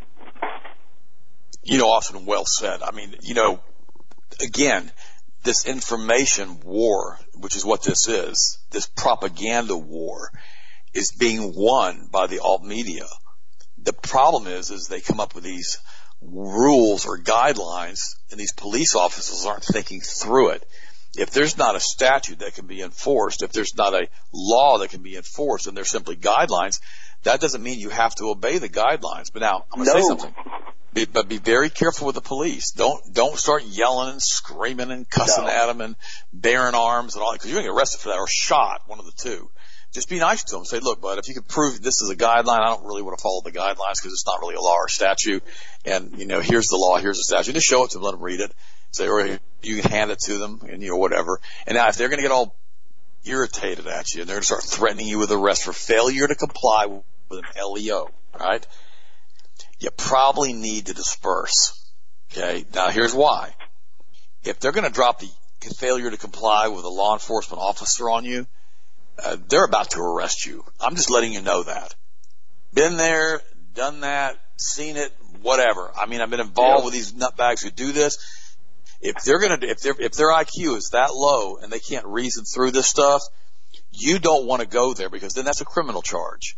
You know, Austin, well said. I mean, you know, again, this information war, which is what this is, this propaganda war, is being won by the alt media. The problem is, is they come up with these rules or guidelines, and these police officers aren't thinking through it. If there's not a statute that can be enforced, if there's not a law that can be enforced, and there's simply guidelines, that doesn't mean you have to obey the guidelines. But now, I'm going to no. say something. Be, but be very careful with the police. Don't don't start yelling and screaming and cussing no. at them and bearing arms and all that, because you're going to get arrested for that or shot, one of the two. Just be nice to them. Say, look, bud, if you can prove this is a guideline, I don't really want to follow the guidelines because it's not really a law or statute. And, you know, here's the law, here's the statute. Just show it to them, let them read it. Say, or you can hand it to them, and, you know, whatever. And now if they're going to get all irritated at you and they're going to start threatening you with arrest for failure to comply with an L E O, right, you probably need to disperse. Okay? Now, here's why. If they're going to drop the failure to comply with a law enforcement officer on you, Uh, they're about to arrest you. I'm just letting you know that. Been there, done that, seen it, whatever. I mean, I've been involved yeah. with these nutbags who do this. If they're gonna, if their if their I Q is that low and they can't reason through this stuff, you don't want to go there, because then that's a criminal charge.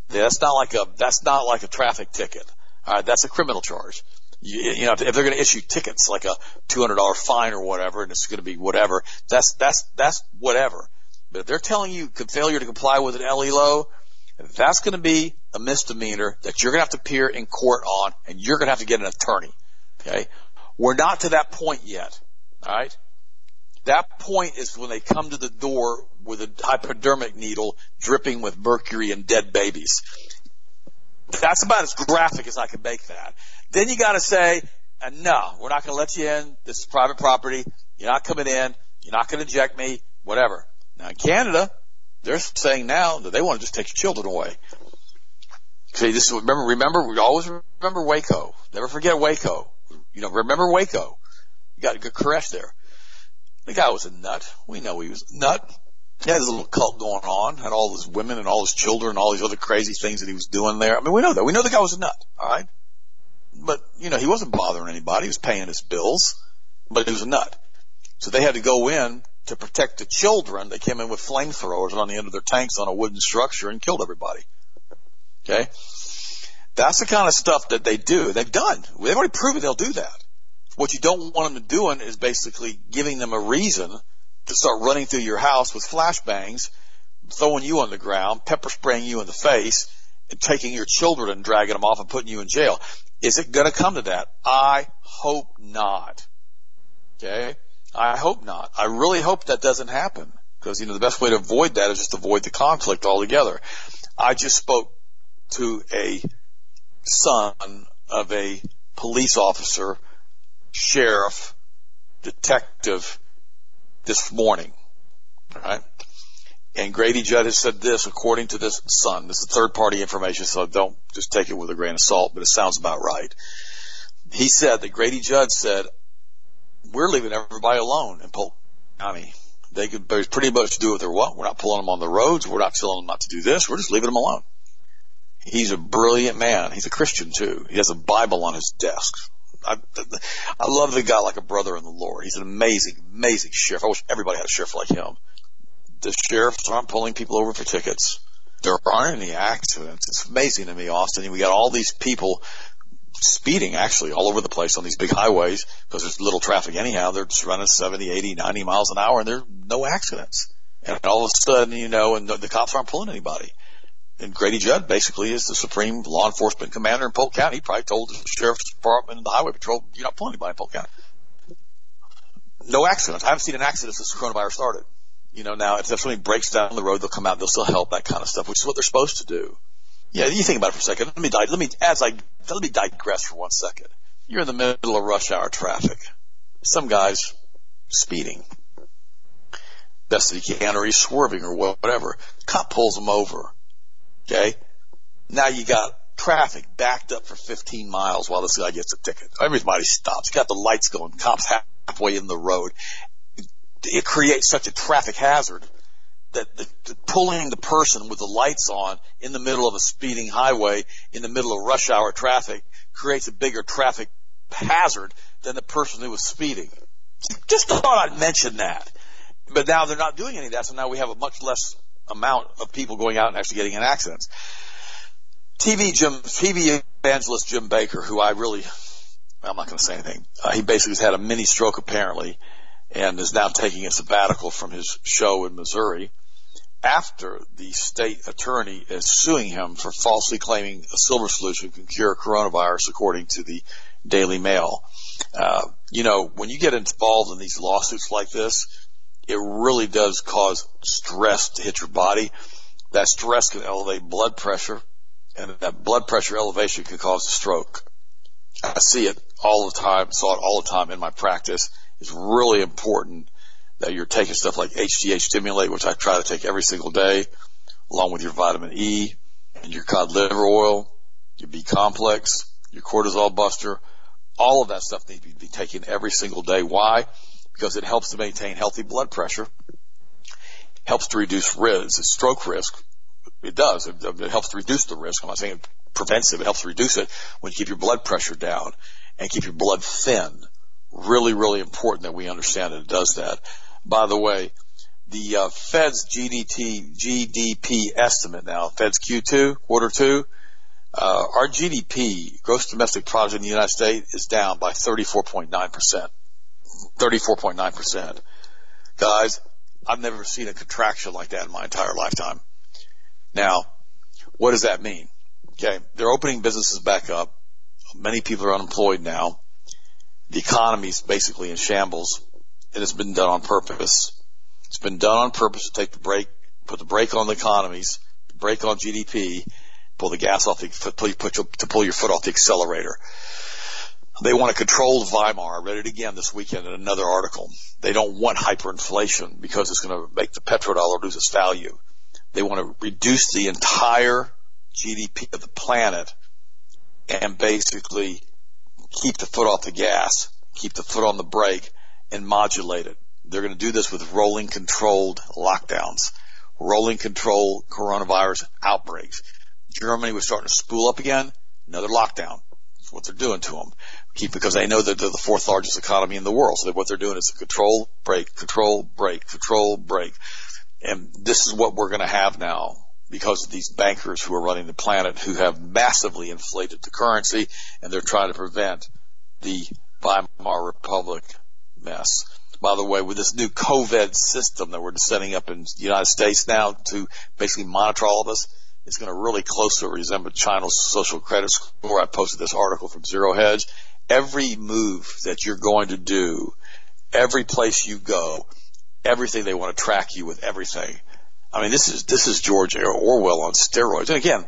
That's not like a, that's not like a traffic ticket. All right. That's a criminal charge. You, you know, if, if they're going to issue tickets like a two hundred dollars fine or whatever, and it's going to be whatever, that's, that's, that's whatever. But if they're telling you failure to comply with an L E L O, that's going to be a misdemeanor that you're going to have to appear in court on, and you're going to have to get an attorney. Okay. We're not to that point yet. All right. That point is when they come to the door with a hypodermic needle dripping with mercury and dead babies. That's about as graphic as I can make that. Then you got to say, uh, no, we're not going to let you in. This is private property. You're not coming in. You're not going to eject me. Whatever. Now in Canada, they're saying now that they want to just take your children away. See, this is, remember, remember, we always remember Waco. Never forget Waco. You know, remember Waco. You got a good Koresh there. The guy was a nut. We know he was a nut. He had his little cult going on, had all his women and all his children and all these other crazy things that he was doing there. I mean, we know that. We know the guy was a nut, all right? But, you know, he wasn't bothering anybody. He was paying his bills, but he was a nut. So they had to go in to protect the children. They came in with flamethrowers on the end of their tanks on a wooden structure and killed everybody. Okay? That's the kind of stuff that they do. They've done. They've already proven they'll do that. What you don't want them to doing is basically giving them a reason to start running through your house with flashbangs, throwing you on the ground, pepper spraying you in the face, and taking your children and dragging them off and putting you in jail. Is it going to come to that? I hope not. Okay? I hope not. I really hope that doesn't happen, because, you know, the best way to avoid that is just avoid the conflict altogether. I just spoke to a son of a police officer, sheriff, detective this morning. All right? And Grady Judd has said this, according to this son. This is third-party information, so don't just take it with a grain of salt, but it sounds about right. He said that Grady Judd said, we're leaving everybody alone in Polk County. They could pretty much do what they want. We're not pulling them on the roads. We're not telling them not to do this. We're just leaving them alone. He's a brilliant man. He's a Christian, too. He has a Bible on his desk. I, I love the guy like a brother in the Lord. He's an amazing, amazing sheriff. I wish everybody had a sheriff like him. The sheriffs aren't pulling people over for tickets. There aren't any accidents. It's amazing to me, Austin. We got all these people speeding, actually, all over the place on these big highways because there's little traffic anyhow. They're just running seventy, eighty, ninety miles an hour, and there's no accidents. And all of a sudden, you know, and the, the cops aren't pulling anybody. And Grady Judd basically is the supreme law enforcement commander in Polk County. He probably told the sheriff's department and the highway patrol, you're not pulling anybody in Polk County. No accidents. I haven't seen an accident since the coronavirus started. You know, now if somebody breaks down the road, they'll come out, they'll still help, that kind of stuff, which is what they're supposed to do. Yeah, you think about it for a second. Let me, let me, as I, let me digress for one second. You're in the middle of rush hour traffic. Some guy's speeding best that he can, or he's swerving or whatever. Cop pulls him over. Okay? Now you got traffic backed up for fifteen miles while this guy gets a ticket. Everybody stops. You got the lights going. Cops halfway in the road. It creates such a traffic hazard that the, the pulling the person with the lights on in the middle of a speeding highway in the middle of rush hour traffic creates a bigger traffic hazard than the person who was speeding. Just thought I'd mention that. But now they're not doing any of that, so now we have a much less amount of people going out and actually getting in accidents. T V Jim, T V evangelist Jim Baker, who I really, I'm not going to say anything. Uh, he basically has had a mini stroke apparently, and is now taking a sabbatical from his show in Missouri after the state attorney is suing him for falsely claiming a silver solution can cure coronavirus, according to the Daily Mail. Uh, you know, when you get involved in these lawsuits like this, it really does cause stress to hit your body. That stress can elevate blood pressure, and that blood pressure elevation can cause a stroke. I see it all the time, saw it all the time in my practice. It's really important that you're taking stuff like H G H Stimulate, which I try to take every single day, along with your vitamin E and your cod liver oil, your B complex, your cortisol buster. All of that stuff needs to be taken every single day. Why? Because it helps to maintain healthy blood pressure, helps to reduce risk, stroke risk. It does. It, it helps to reduce the risk. I'm not saying it prevents it. It helps to reduce it when you keep your blood pressure down and keep your blood thin. Really, really important that we understand that it does that. By the way, the uh, Fed's G D P, G D P estimate now, Fed's Q two, quarter two, uh, our G D P, gross domestic product in the United States, is down by thirty-four point nine percent. thirty-four point nine percent. Guys, I've never seen a contraction like that in my entire lifetime. Now, what does that mean? Okay, they're opening businesses back up. Many people are unemployed now. The economy's basically in shambles. It has been done on purpose. It's been done on purpose to take the brake, put the brake on the economies, brake on G D P, pull the gas off the, put your, to pull your foot off the accelerator. They want a controlled Weimar. I read it again this weekend in another article. They don't want hyperinflation because it's going to make the petrodollar lose its value. They want to reduce the entire G D P of the planet and basically keep the foot off the gas, keep the foot on the brake, and modulate it. They're going to do this with rolling controlled lockdowns, rolling controlled coronavirus outbreaks. Germany was starting to spool up again, another lockdown. That's what they're doing to them. Keep, because they know that they're the fourth largest economy in the world. So what they're doing is a control, brake, control, brake, control, brake. And this is what we're going to have now because of these bankers who are running the planet who have massively inflated the currency, and they're trying to prevent the Weimar Republic mess. By the way, with this new COVID system that we're setting up in the United States now to basically monitor all of us, it's going to really closely resemble China's social credit score. I posted this article from Zero Hedge. Every move that you're going to do, every place you go, everything, they want to track you with everything. I mean, this is, this is George Orwell on steroids. And again,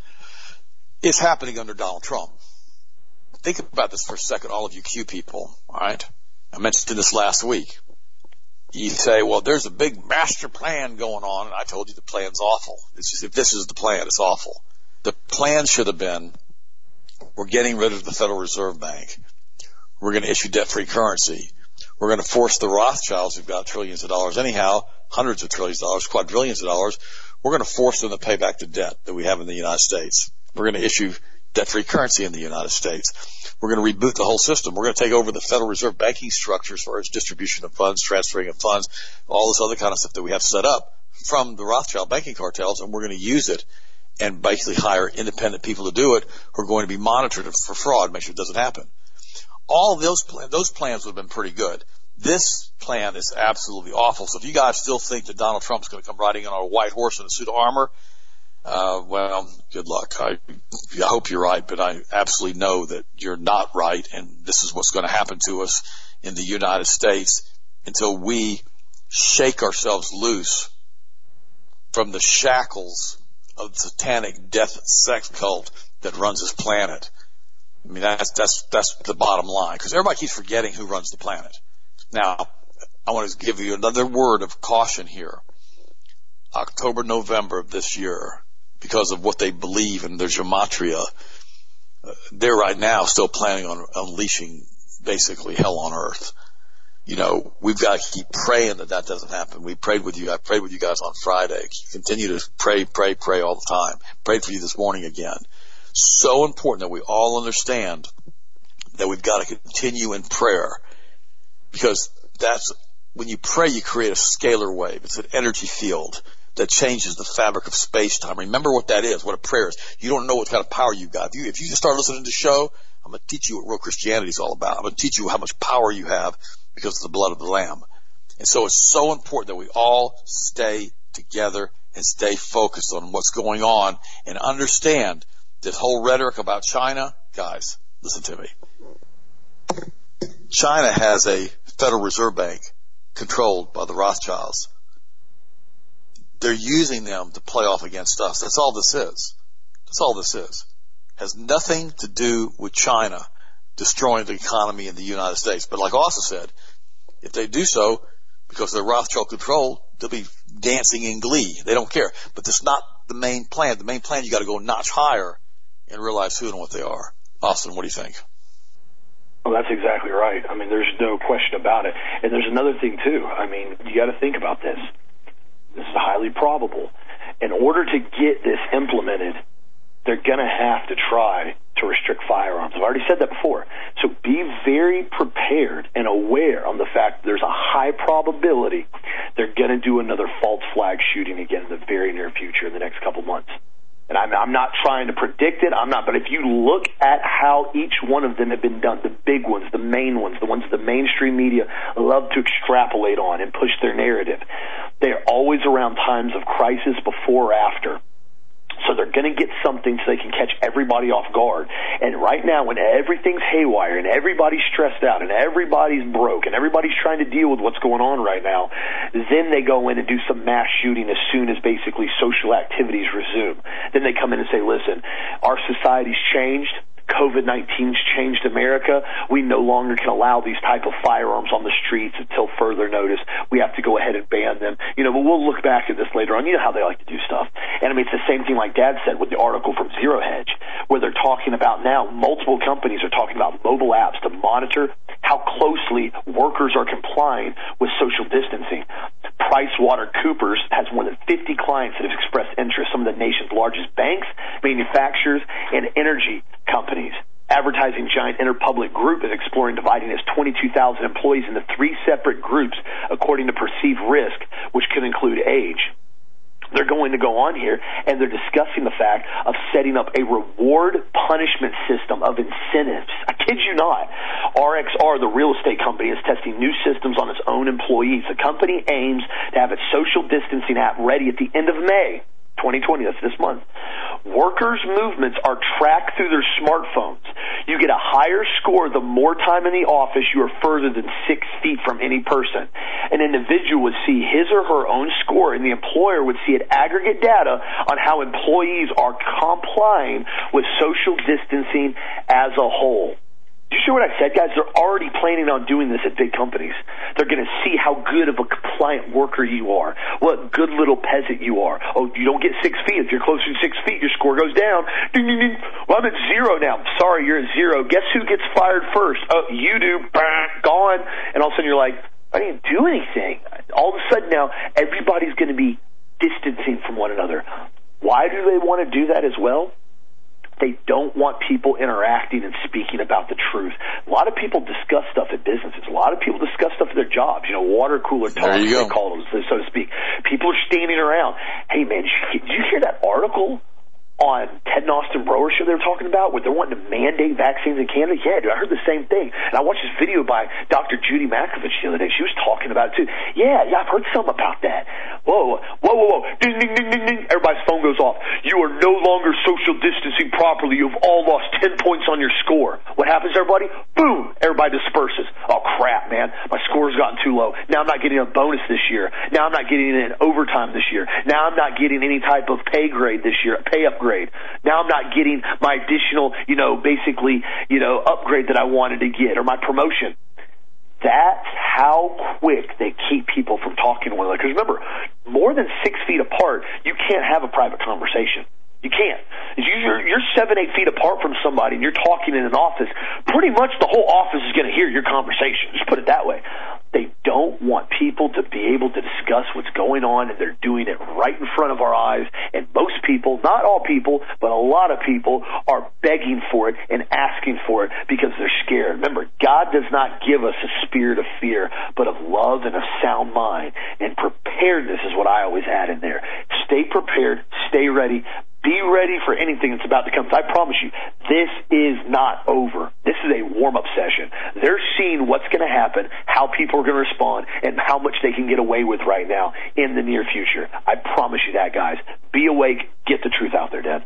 it's happening under Donald Trump. Think about this for a second, all of you Q people, all right? I mentioned this last week. You say, well, there's a big master plan going on, and I told you the plan's awful. It's just, if this is the plan, it's awful. The plan should have been, we're getting rid of the Federal Reserve Bank. We're going to issue debt-free currency. We're going to force the Rothschilds, who've got trillions of dollars anyhow, hundreds of trillions of dollars, quadrillions of dollars. We're going to force them to pay back the debt that we have in the United States. We're going to issue debt-free currency in the United States. We're going to reboot the whole system. We're going to take over the Federal Reserve banking structure as far as distribution of funds, transferring of funds, all this other kind of stuff that we have set up from the Rothschild banking cartels, and we're going to use it and basically hire independent people to do it who are going to be monitored for fraud, make sure it doesn't happen. All of those, plan- those plans would have been pretty good. This plan is absolutely awful. So if you guys still think that Donald Trump's going to come riding on a white horse in a suit of armor, uh, well, good luck. I, I hope you're right, but I absolutely know that you're not right, and this is what's going to happen to us in the United States until we shake ourselves loose from the shackles of the satanic death sex cult that runs this planet. I mean, that's, that's, that's the bottom line, because everybody keeps forgetting who runs the planet. Now, I want to give you another word of caution here. October, November of this year, because of what they believe in their gematria, uh, they're right now still planning on unleashing basically hell on earth. You know, we've got to keep praying that that doesn't happen. We prayed with you. I prayed with you guys on Friday. Continue to pray, pray, pray all the time. Prayed for you this morning again. So important that we all understand that we've got to continue in prayer, because that's when you pray, you create a scalar wave. It's an energy field that changes the fabric of space-time. Remember what that is, what a prayer is. You don't know what kind of power you've got. If you, if you just start listening to the show, I'm going to teach you what real Christianity is all about. I'm going to teach you how much power you have because of the blood of the Lamb. And so it's so important that we all stay together and stay focused on what's going on and understand this whole rhetoric about China. Guys, listen to me. China has a Federal Reserve Bank controlled by the Rothschilds. They're using them to play off against us. That's all this is. That's all this is. Has nothing to do with China destroying the economy in the United States. But like Austin said, if they do so, because they're Rothschild controlled, they'll be dancing in glee. They don't care. But that's not the main plan. The main plan, you got to go a notch higher and realize who and what they are. Austin, what do you think? Well, that's exactly right. I mean, there's no question about it. And there's another thing, too. I mean, you got to think about this. This is highly probable. In order to get this implemented, they're going to have to try to restrict firearms. I've already said that before. So be very prepared and aware on the fact that there's a high probability they're going going to do another false flag shooting again in the very near future in the next couple months. And I'm, I'm not trying to predict it. I'm not. But if you look at how each one of them have been done, the big ones, the main ones, the ones the mainstream media love to extrapolate on and push their narrative, they're always around times of crisis, before or after. So they're going to get something so they can catch everybody off guard. And right now, when everything's haywire and everybody's stressed out and everybody's broke and everybody's trying to deal with what's going on right now, then they go in and do some mass shooting as soon as basically social activities resume. Then they come in and say, listen, our society's changed. COVID nineteen's changed America. We no longer can allow these type of firearms on the streets until further notice. We have to go ahead and ban them. You know, but we'll look back at this later on. You know how they like to do stuff. And I mean, it's the same thing like Dad said with the article from Zero Hedge, where they're talking about now, multiple companies are talking about mobile apps to monitor how closely workers are complying with social distancing. PricewaterhouseCoopers has more than fifty clients that have expressed interest, some of the nation's largest banks, manufacturers, and energy companies. Advertising giant Interpublic Group is exploring dividing its twenty-two thousand employees into three separate groups according to perceived risk, which could include age. They're going to go on here, and they're discussing the fact of setting up a reward punishment system of incentives. I kid you not. R X R, the real estate company, is testing new systems on its own employees. The company aims to have its social distancing app ready at the end of May twenty twenty, that's this month. Workers' movements are tracked through their smartphones. You get a higher score the more time in the office you are further than six feet from any person. An individual would see his or her own score, and the employer would see it aggregate data on how employees are complying with social distancing as a whole. Do you hear what I said, guys? They're already planning on doing this at big companies. They're going to see how good of a compliant worker you are, what good little peasant you are. Oh, you don't get six feet. If you're closer to six feet, your score goes down. Ding, ding, ding. Well, I'm at zero now. Sorry, you're at zero. Guess who gets fired first? Oh, you do. Bah, gone. And all of a sudden you're like, I didn't do anything. All of a sudden now, everybody's going to be distancing from one another. Why do they want to do that as well? They don't want people interacting and speaking about the truth. A lot of people discuss stuff at businesses. A lot of people discuss stuff at their jobs. You know, water cooler talk, they call it, so to speak. People are standing around. Hey, man, did you hear that article on Ted and Austin Brower show they were talking about where they're wanting to mandate vaccines in Canada? Yeah, dude, I heard the same thing. And I watched this video by Doctor Judy Makovich the other day. She was talking about it too. Yeah, yeah, I've heard some about that. Whoa, whoa, whoa, whoa. Ding, ding, ding, ding, ding. Everybody's phone goes off. You are no longer social distancing properly. You've all lost ten points on your score. What happens, everybody? Boom! Everybody disperses. Oh, crap, man. My score's gotten too low. Now I'm not getting a bonus this year. Now I'm not getting an overtime this year. Now I'm not getting any type of pay grade this year, pay upgrade. Now I'm not getting my additional, you know, basically, you know, upgrade that I wanted to get or my promotion. That's how quick they keep people from talking to one another. Because remember, more than six feet apart, you can't have a private conversation. You can't. You're, you're seven, eight feet apart from somebody and you're talking in an office, pretty much the whole office is going to hear your conversation. Just put it that way. They don't want people to be able to discuss what's going on, and they're doing it right in front of our eyes. And most people, not all people, but a lot of people are begging for it and asking for it because they're scared. Remember, God does not give us a spirit of fear, but of love and a sound mind. And preparedness is what I always add in there. Stay prepared, stay ready. Be ready for anything that's about to come. I promise you, this is not over. This is a warm-up session. They're seeing what's going to happen, how people are going to respond, and how much they can get away with right now in the near future. I promise you that, guys. Be awake. Get the truth out there, Dad.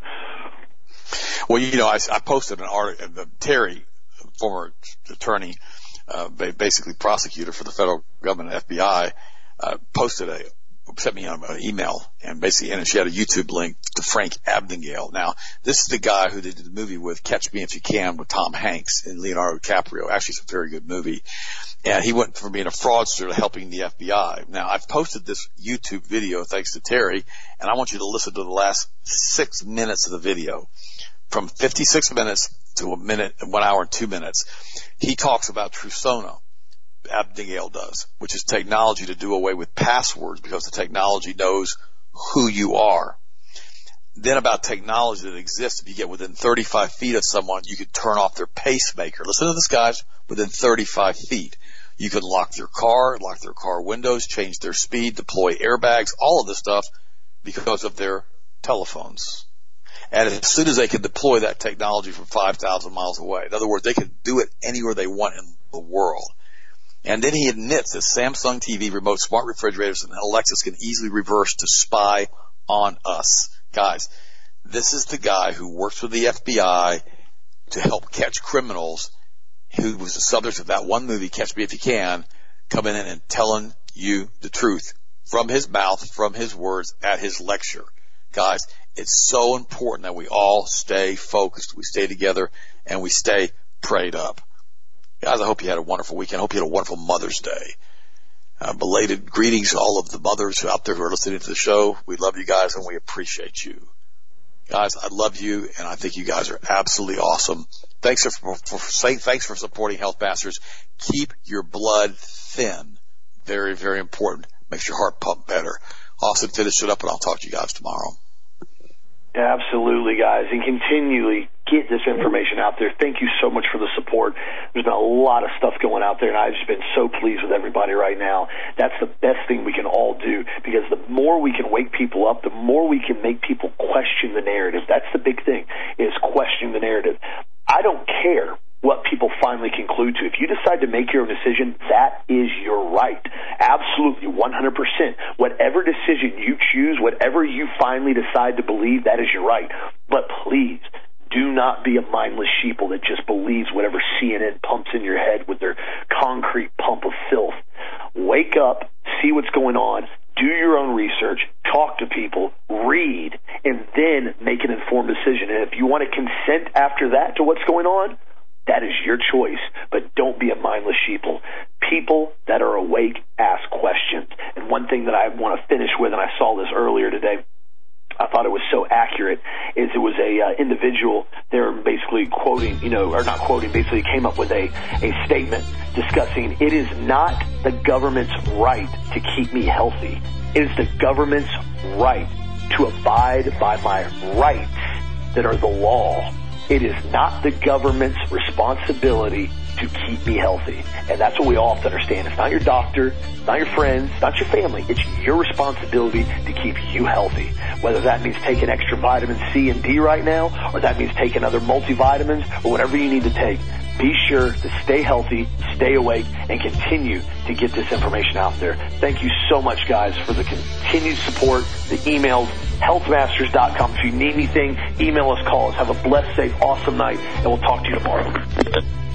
Well, you know, I, I posted an article. Terry, former attorney, uh, basically prosecutor for the federal government, F B I, uh, posted a sent me an email, and basically, and she had a YouTube link to Frank Abagnale. Now, this is the guy who did the movie with Catch Me If You Can with Tom Hanks and Leonardo DiCaprio. Actually, it's a very good movie. And he went from being a fraudster to helping the F B I. Now, I've posted this YouTube video thanks to Terry, and I want you to listen to the last six minutes of the video. From fifty-six minutes to a minute, one hour and two minutes. He talks about Trusona. Abagnale does, which is technology to do away with passwords because the technology knows who you are. Then about technology that exists, if you get within thirty-five feet of someone, you could turn off their pacemaker. Listen to this, guys, within thirty-five feet. You can lock their car, lock their car windows, change their speed, deploy airbags, all of this stuff because of their telephones. And as soon as they can deploy that technology from five thousand miles away, in other words, they can do it anywhere they want in the world. And then he admits that Samsung T V, remote smart refrigerators, and Alexas can easily reverse to spy on us. Guys, this is the guy who works with the F B I to help catch criminals, who was the subject of that one movie, Catch Me If You Can, coming in and telling you the truth from his mouth, from his words at his lecture. Guys, it's so important that we all stay focused, we stay together, and we stay prayed up. Guys, I hope you had a wonderful weekend. I hope you had a wonderful Mother's Day. Uh, belated greetings to all of the mothers out there who are listening to the show. We love you guys and we appreciate you. Guys, I love you and I think you guys are absolutely awesome. Thanks for, for, for saying thanks for supporting Health Masters. Keep your blood thin. Very, very important. Makes your heart pump better. Austin, finish it up and I'll talk to you guys tomorrow. Absolutely, guys, and continually get this information out there. Thank you so much for the support. There's been a lot of stuff going out there, and I've just been so pleased with everybody right now. That's the best thing we can all do, because the more we can wake people up, the more we can make people question the narrative. That's the big thing, is questioning the narrative. I don't care what people finally conclude to. If you decide to make your own decision, that is your right. Absolutely, one hundred percent. Whatever decision you choose, whatever you finally decide to believe, that is your right. But please, do not be a mindless sheeple that just believes whatever C N N pumps in your head with their concrete pump of filth. Wake up, see what's going on, do your own research, talk to people, read, and then make an informed decision. And if you want to consent after that to what's going on, that is your choice, but don't be a mindless sheeple. People that are awake ask questions. And one thing that I want to finish with, and I saw this earlier today, I thought it was so accurate, is it was a uh, individual, they were basically quoting, you know, or not quoting, basically came up with a, a statement discussing, it is not the government's right to keep me healthy. It is the government's right to abide by my rights that are the law. It is not the government's responsibility to keep me healthy. And that's what we all have to understand. It's not your doctor, it's not your friends, it's not your family. It's your responsibility to keep you healthy. Whether that means taking extra vitamin C and D right now, or that means taking other multivitamins, or whatever you need to take. Be sure to stay healthy, stay awake, and continue to get this information out there. Thank you so much, guys, for the continued support, the emails, health masters dot com. If you need anything, email us, call us. Have a blessed, safe, awesome night, and we'll talk to you tomorrow.